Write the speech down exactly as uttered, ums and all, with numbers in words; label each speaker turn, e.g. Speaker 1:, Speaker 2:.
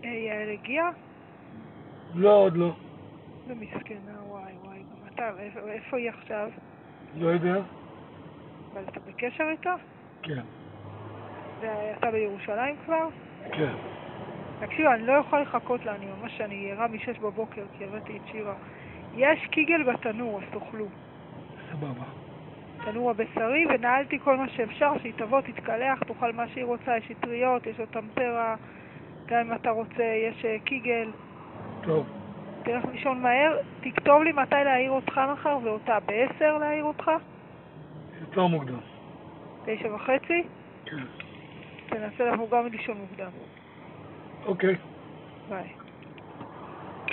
Speaker 1: יעל הגיע?
Speaker 2: לא, עוד לא.
Speaker 1: זה מסכנה, וואי וואי. גם אתה, איפה, איפה היא עכשיו?
Speaker 2: לא יודע.
Speaker 1: אבל אתה בקשר איתה?
Speaker 2: כן.
Speaker 1: ואתה בירושלים כבר?
Speaker 2: כן.
Speaker 1: תקשיב, אני לא יכול לחכות לה, אני ממש, אני ערה משש בבוקר, כי הבאתי את שירה. יש קיגל בתנור, אז תאכלו.
Speaker 2: סבבה.
Speaker 1: תנור הבשרי, ונעלתי כל מה שאפשר, שהיא תבוא, תתקלח, תאכל מה שהיא רוצה, יש שטריות, יש עוד טמפרה, גם אם אתה רוצה, יש uh, קיגל.
Speaker 2: טוב.
Speaker 1: תלך לישון מהר, תכתוב לי מתי להעיר אותך מחר ואותה, בעשר להעיר אותך?
Speaker 2: יותר מוקדם.
Speaker 1: תשע וחצי?
Speaker 2: כן.
Speaker 1: תנסה לנו גם לישון מוקדם.
Speaker 2: אוקיי.
Speaker 1: ביי.